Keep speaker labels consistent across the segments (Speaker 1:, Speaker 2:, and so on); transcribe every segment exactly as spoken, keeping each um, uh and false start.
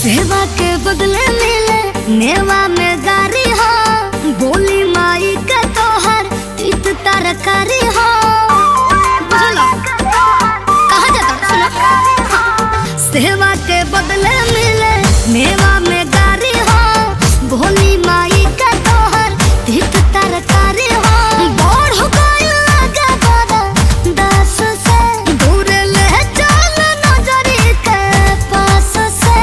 Speaker 1: सेवा के बदले मिले नेवा में गारी हो, बोली माई के तोहर इत तरकारी हो। बुझलो कहाँ जाता सुनो। सेवा के बदले मिले नेवा में गारी हो, बोली माई के तोहर इत तरकारी हो। बोर हो गइल लगे बड़ा दास से, दूर ले चल नजरी के पास से।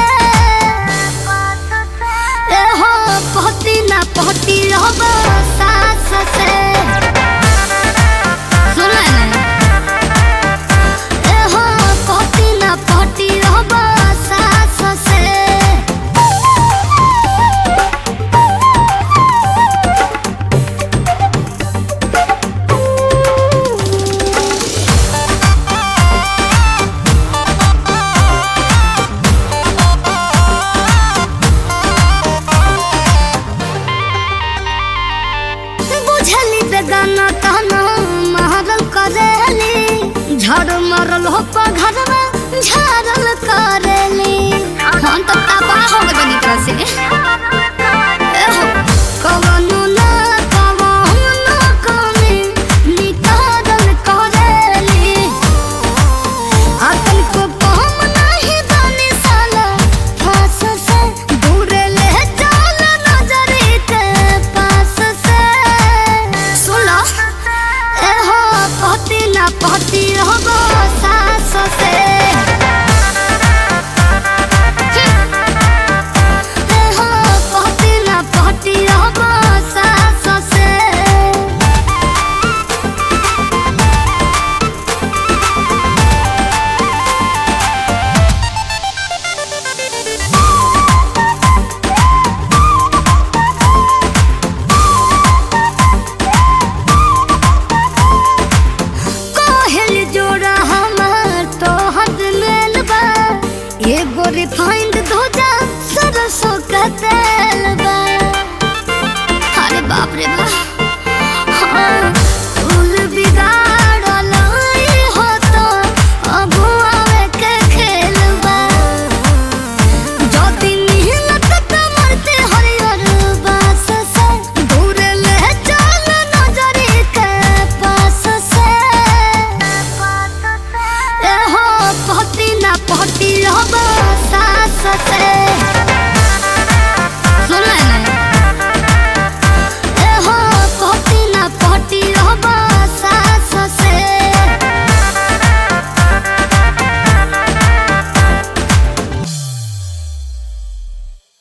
Speaker 1: ए हो पहती ना पहती रहबो सास से। सुन ले ए हो पहती ना पहती रहबो सास से। बुझली बेगाना कहना महरल करेली, झड़ मरल हो घर में झारल करेली। हम तो तबाह हो गए बनी तरह से। ए हो कवनो ना कवनो कमी निकारल करेली, आतन को कम नहीं बनी साला फास से। दूर ले चल नजरी के पास से। सुनो ए हो पहती ना पहती रहबो सास से। ए हो पहती ना पहती रहबो सास से। कोहेल जोड़ा हमार तो हद मेल बा, एगो रिफाइंड दूजा सरसों का तेल बा। अरे बाप रे बा हाँ, फूल बिगाड़ल ई हो तो अगुआवे के खेल बा। जदी मिलत त मरते हरियर बास से, दूर ले चल नजरी के पास से। ए हो पहती ना पहती रहबो सास से।